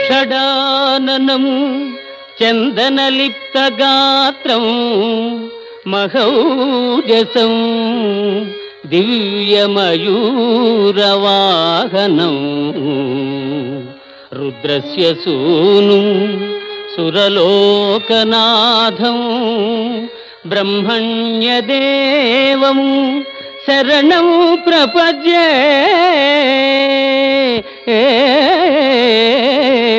షడాననం చందనలిప్తగాత్రం మహౌజసం దివ్యమయూరవాహనం రుద్రస్య సూనుం సురలోకనాథం బ్రహ్మణ్యదేవం శరణం ప్రపద్యే